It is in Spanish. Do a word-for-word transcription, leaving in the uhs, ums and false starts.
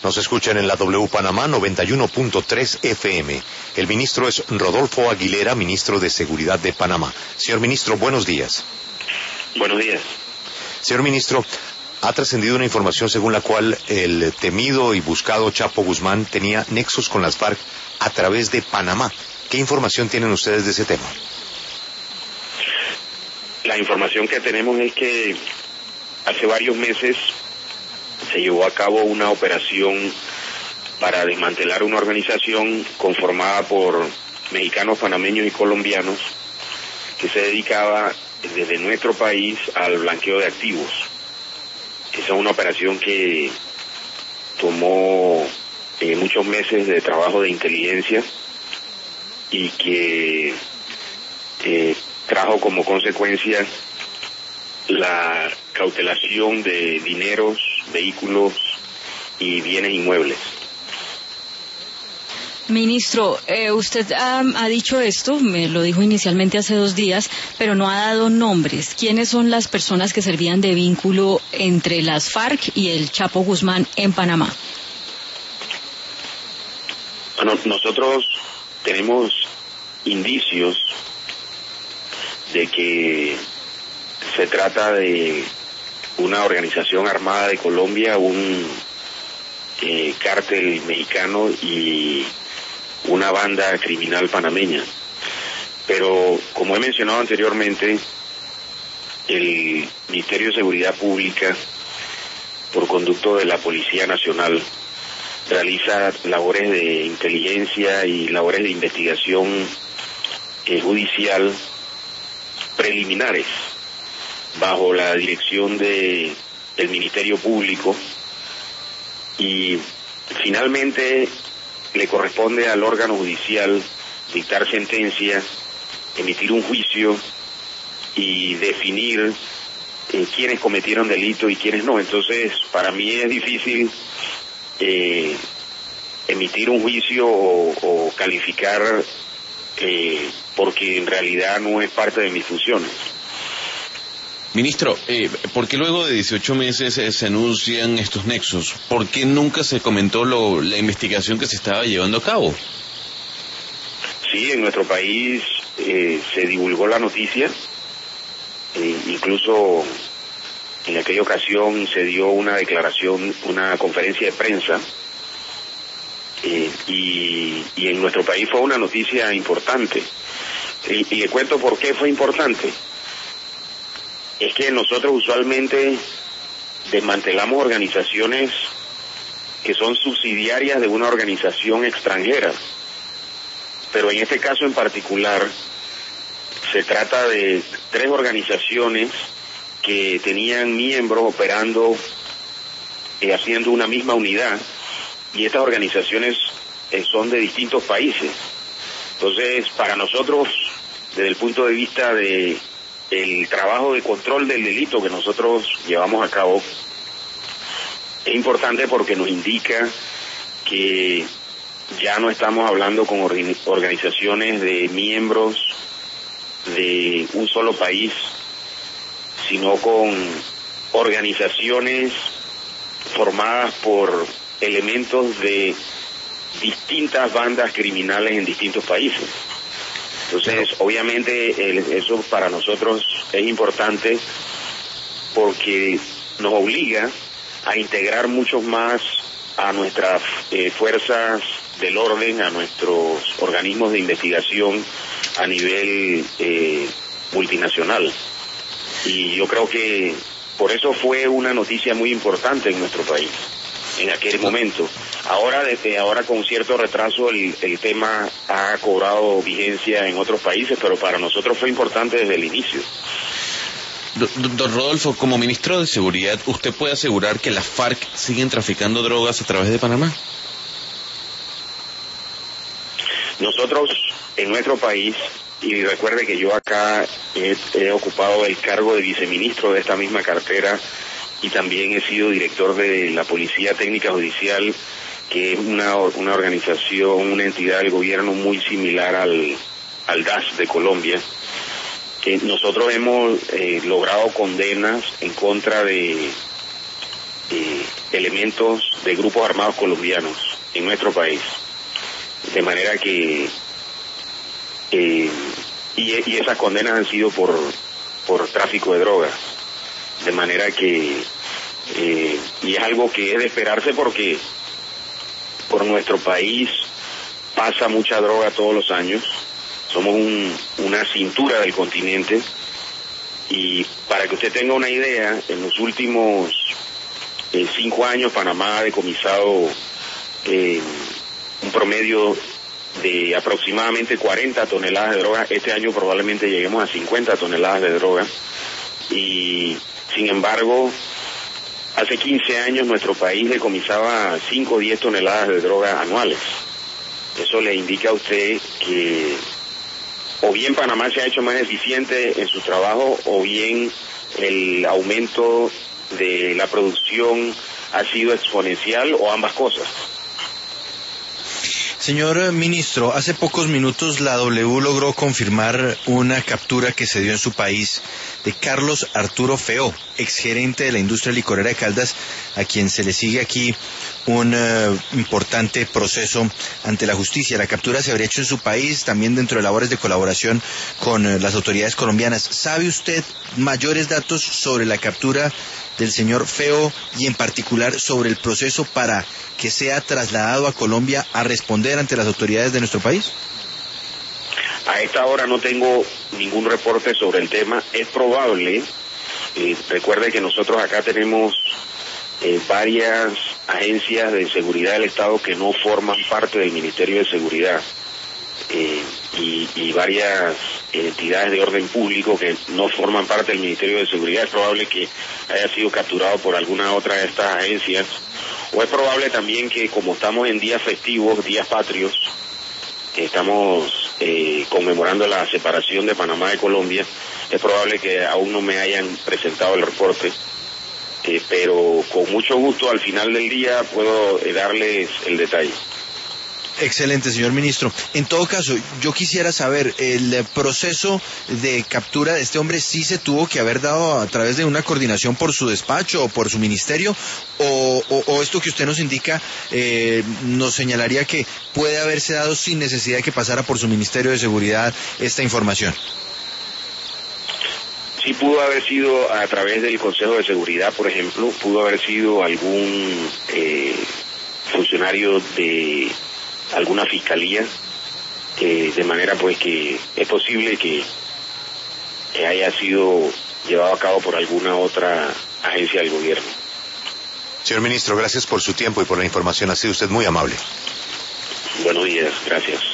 Nos escuchan en la W Panamá noventa y uno punto tres F M. El ministro es Rodolfo Aguilera, ministro de Seguridad de Panamá. Señor ministro, buenos días. Buenos días. Señor ministro, ha trascendido una información según la cual el temido y buscado Chapo Guzmán tenía nexos con las FARC a través de Panamá. ¿Qué información tienen ustedes de ese tema? La información que tenemos es que hace varios meses se llevó a cabo una operación para desmantelar una organización conformada por mexicanos, panameños y colombianos que se dedicaba desde nuestro país al blanqueo de activos. Esa es una operación que tomó eh, muchos meses de trabajo de inteligencia y que eh, trajo como consecuencia la cautelación de dineros, vehículos y bienes inmuebles. Ministro, eh, usted ha, ha dicho esto, me lo dijo inicialmente hace dos días, pero no ha dado nombres. ¿Quiénes son las personas que servían de vínculo entre las FARC y el Chapo Guzmán en Panamá? Bueno, nosotros tenemos indicios de que se trata de una organización armada de Colombia, un eh, cártel mexicano y una banda criminal panameña. Pero, como he mencionado anteriormente, el Ministerio de Seguridad Pública, por conducto de la Policía Nacional, realiza labores de inteligencia y labores de investigación eh, judicial preliminares bajo la dirección de del Ministerio Público, y finalmente le corresponde al órgano judicial dictar sentencia, emitir un juicio y definir eh, quiénes cometieron delito y quiénes no. Entonces, para mí es difícil eh, emitir un juicio o, o calificar eh, porque en realidad no es parte de mis funciones. Ministro, eh, ¿por qué luego de dieciocho meses eh, se anuncian estos nexos? ¿Por qué nunca se comentó lo, la investigación que se estaba llevando a cabo? Sí, en nuestro país eh, se divulgó la noticia, eh, incluso en aquella ocasión se dio una declaración, una conferencia de prensa, eh, y, y en nuestro país fue una noticia importante. Y, y le cuento por qué fue importante. Es que nosotros usualmente desmantelamos organizaciones que son subsidiarias de una organización extranjera, pero en este caso en particular se trata de tres organizaciones que tenían miembros operando, eh, haciendo una misma unidad, y estas organizaciones eh, son de distintos países. Entonces, para nosotros, desde el punto de vista de el trabajo de control del delito que nosotros llevamos a cabo, es importante porque nos indica que ya no estamos hablando con organizaciones de miembros de un solo país, sino con organizaciones formadas por elementos de distintas bandas criminales en distintos países. Entonces, obviamente, el, eso para nosotros es importante porque nos obliga a integrar mucho más a nuestras eh, fuerzas del orden, a nuestros organismos de investigación a nivel eh, multinacional. Y yo creo que por eso fue una noticia muy importante en nuestro país en aquel momento. Ahora, desde ahora con cierto retraso, el, el tema ha cobrado vigencia en otros países, pero para nosotros fue importante desde el inicio. Don Rodolfo, como ministro de Seguridad, ¿usted puede asegurar que las FARC siguen traficando drogas a través de Panamá? Nosotros, en nuestro país, y recuerde que yo acá he, he ocupado el cargo de viceministro de esta misma cartera, y también he sido director de la Policía Técnica Judicial, que es una, una organización, una entidad del gobierno muy similar al, al D A S de Colombia. Que nosotros hemos eh, logrado condenas en contra de eh, elementos de grupos armados colombianos en nuestro país. De manera que, eh, y, y esas condenas han sido por, por tráfico de drogas. De manera que, eh, y es algo que es de esperarse porque por nuestro país pasa mucha droga todos los años. Somos un, una cintura del continente. Y para que usted tenga una idea, en los últimos eh, cinco años Panamá ha decomisado eh, un promedio de aproximadamente cuarenta toneladas de droga. Este año probablemente lleguemos a cincuenta toneladas de droga. Y sin embargo, hace quince años nuestro país decomisaba cinco o diez toneladas de droga anuales. Eso le indica a usted que o bien Panamá se ha hecho más eficiente en su trabajo, o bien el aumento de la producción ha sido exponencial, o ambas cosas. Señor ministro, hace pocos minutos la W logró confirmar una captura que se dio en su país de Carlos Arturo Feo, exgerente de la industria licorera de Caldas, a quien se le sigue aquí un uh, importante proceso ante la justicia. La captura se habría hecho en su país, también dentro de labores de colaboración con uh, las autoridades colombianas. ¿Sabe usted mayores datos sobre la captura del señor Feo y en particular sobre el proceso para que sea trasladado a Colombia a responder ante las autoridades de nuestro país? A esta hora no tengo ningún reporte sobre el tema. Es probable, eh, recuerde que nosotros acá tenemos eh, varias agencias de seguridad del Estado que no forman parte del Ministerio de Seguridad, eh, y, y varias entidades de orden público que no forman parte del Ministerio de Seguridad. Es probable que haya sido capturado por alguna otra de estas agencias, o es probable también que, como estamos en días festivos, días patrios, que estamos eh, conmemorando la separación de Panamá de Colombia, es probable que aún no me hayan presentado el reporte, eh, pero con mucho gusto al final del día puedo eh, darles el detalle. Excelente, señor ministro. En todo caso, yo quisiera saber, ¿el proceso de captura de este hombre sí se tuvo que haber dado a través de una coordinación por su despacho o por su ministerio? ¿O, o, o esto que usted nos indica eh, nos señalaría que puede haberse dado sin necesidad de que pasara por su Ministerio de Seguridad esta información? Sí pudo haber sido a través del Consejo de Seguridad, por ejemplo, pudo haber sido algún eh, funcionario de alguna fiscalía, eh, de manera pues que es posible que, que haya sido llevado a cabo por alguna otra agencia del gobierno. Señor ministro, gracias por su tiempo y por la información. Ha sido usted muy amable. Buenos días, gracias.